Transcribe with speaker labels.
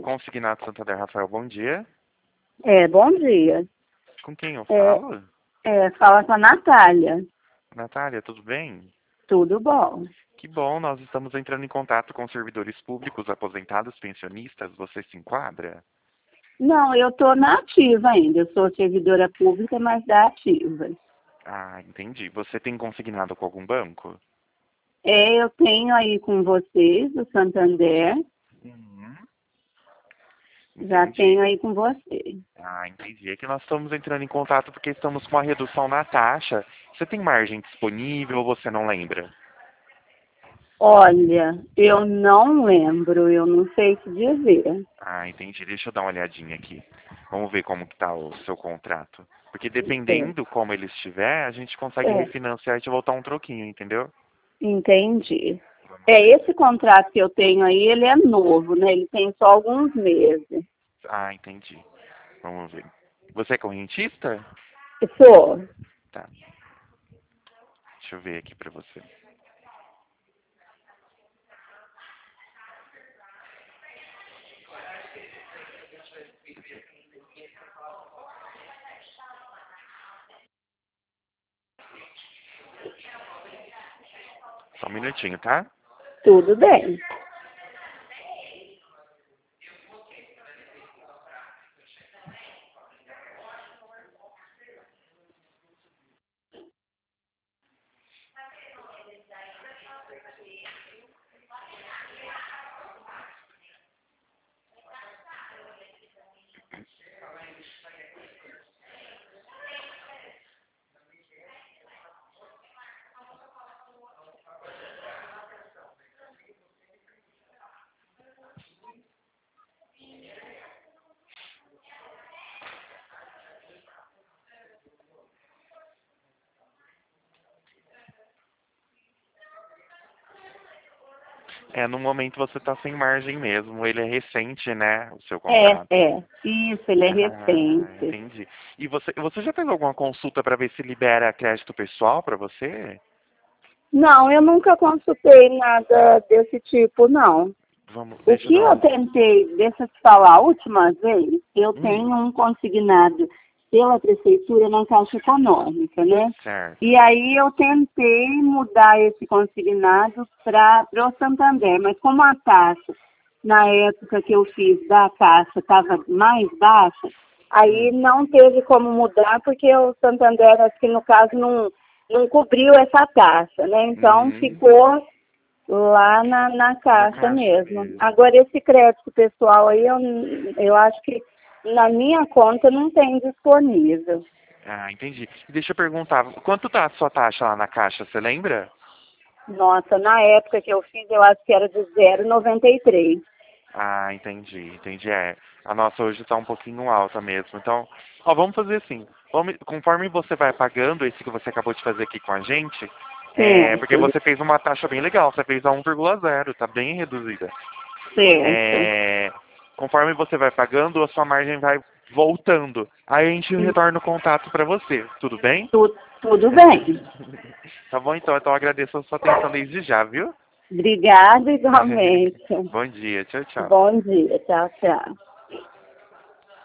Speaker 1: Consignado Santander, Rafael, bom dia.
Speaker 2: Bom dia.
Speaker 1: Com quem eu falo?
Speaker 2: Fala com a Natália.
Speaker 1: Natália, tudo bem?
Speaker 2: Tudo bom?
Speaker 1: Que bom, nós estamos entrando em contato com servidores públicos, aposentados, pensionistas. Você se enquadra?
Speaker 2: Não, eu estou na ativa ainda. Eu sou servidora pública, mas da ativa.
Speaker 1: Ah, entendi. Você tem consignado com algum banco?
Speaker 2: Eu tenho aí com vocês, o Santander.
Speaker 1: Uhum.
Speaker 2: Já
Speaker 1: Entendi.
Speaker 2: tenho aí com vocês.
Speaker 1: Ah, entendi. É que nós estamos entrando em contato porque estamos com uma redução na taxa. Você tem margem disponível ou você não lembra?
Speaker 2: Olha, eu não lembro, eu não sei te dizer.
Speaker 1: Ah, entendi. Deixa eu dar uma olhadinha aqui. Vamos ver como que tá o seu contrato. Porque
Speaker 2: É,
Speaker 1: dependendo como ele estiver, a gente consegue
Speaker 2: é,
Speaker 1: refinanciar e te voltar um troquinho, entendeu?
Speaker 2: entendi. Esse contrato que eu tenho aí, ele é novo, né? Ele tem só alguns meses.
Speaker 1: Ah, entendi. Vamos ver. Você é correntista?
Speaker 2: Sou.
Speaker 1: Tá. Deixa eu ver aqui pra você. Só um minutinho, tá?
Speaker 2: Tudo bem.
Speaker 1: No momento você tá sem margem mesmo. Ele é recente, né? O seu contrato.
Speaker 2: Isso, ele é
Speaker 1: Ah,
Speaker 2: recente.
Speaker 1: entendi. E você já fez alguma consulta para ver se libera crédito pessoal para você?
Speaker 2: Não, eu nunca consultei nada desse tipo, não. O
Speaker 1: Deixa eu
Speaker 2: que
Speaker 1: dar
Speaker 2: eu
Speaker 1: uma.
Speaker 2: tentei, deixa eu te falar, a última vez, eu
Speaker 1: Hum,
Speaker 2: tenho um consignado pela prefeitura na Caixa Econômica, né?
Speaker 1: certo.
Speaker 2: E aí eu tentei mudar esse consignado para o Santander, mas como a taxa, na época que eu fiz da Caixa, estava mais baixa, aí
Speaker 1: Hum,
Speaker 2: não teve como mudar, porque o Santander, acho que no caso, não cobriu essa taxa, né? Então
Speaker 1: uhum.
Speaker 2: ficou lá na
Speaker 1: Na
Speaker 2: caixa
Speaker 1: caixa
Speaker 2: mesmo.
Speaker 1: mesmo.
Speaker 2: Agora, esse crédito pessoal aí, eu acho que na minha conta não tem disponível.
Speaker 1: Ah, entendi. E deixa eu perguntar, quanto tá a sua taxa lá na caixa, você lembra?
Speaker 2: Nossa, na época que eu fiz, eu acho que era de 0,93.
Speaker 1: Ah, entendi. A nossa hoje está um pouquinho alta mesmo. Então, ó, vamos fazer assim. Conforme você vai pagando esse que você acabou de fazer aqui com a gente, porque
Speaker 2: Certo,
Speaker 1: você fez uma taxa bem legal, você fez a 1,0, tá bem reduzida.
Speaker 2: certo.
Speaker 1: É, conforme você vai pagando, a sua margem vai voltando. Aí a gente retorna o contato para você, tudo bem?
Speaker 2: Tudo bem.
Speaker 1: Tá bom, então. Então eu agradeço a sua atenção desde já, viu?
Speaker 2: Obrigada igualmente.
Speaker 1: Bom dia, tchau, tchau.
Speaker 2: Bom dia. Tchau, tchau.